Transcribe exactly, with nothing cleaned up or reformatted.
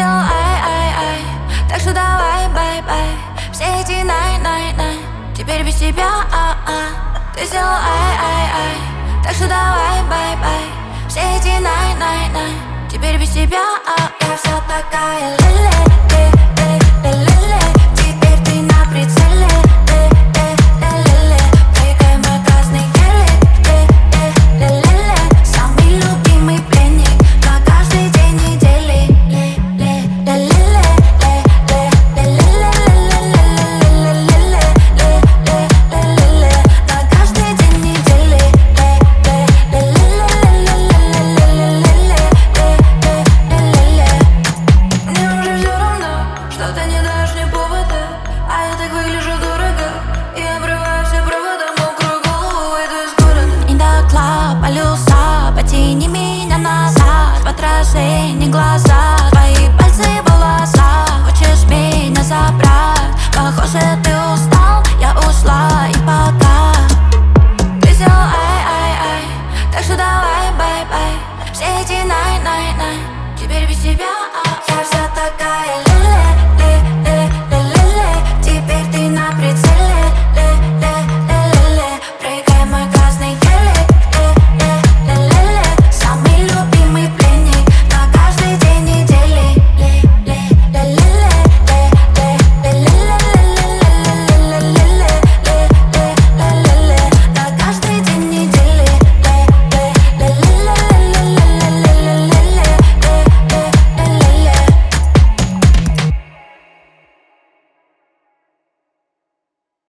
сделал ай, ай, ай. Так что давай, бай-бай. Все эти най-най-най теперь без тебя, а-а. Ты сделал ай, ай, ай. Так что давай, бай-бай. Все эти най-най-най теперь без тебя, а я вся такая ля-ля.